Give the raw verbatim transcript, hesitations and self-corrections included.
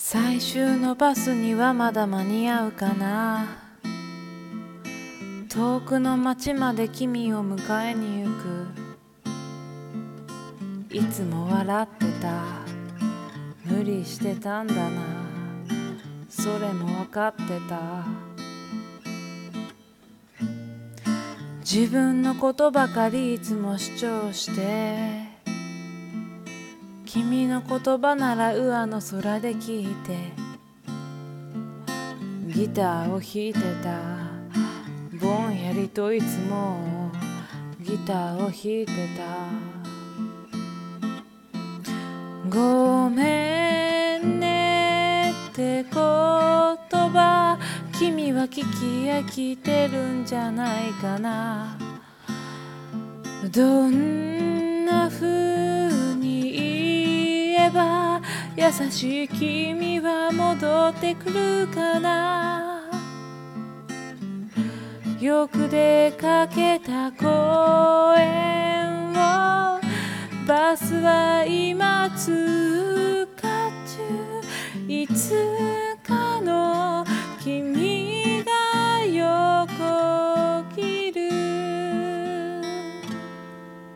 最終のバスにはまだ間に合うかな。遠くの街まで君を迎えに行く。いつも笑ってた、無理してたんだな、それも分かってた。自分のことばかりいつも主張して、君の言葉なら上の空で聞いて、ギターを弾いてた。ぼんやりといつもギターを弾いてた。ごめんねって言葉、君は聞き飽きてるんじゃないかな。どんな風に言えば優しい君は戻ってくるかな。よく出かけた公園をバスは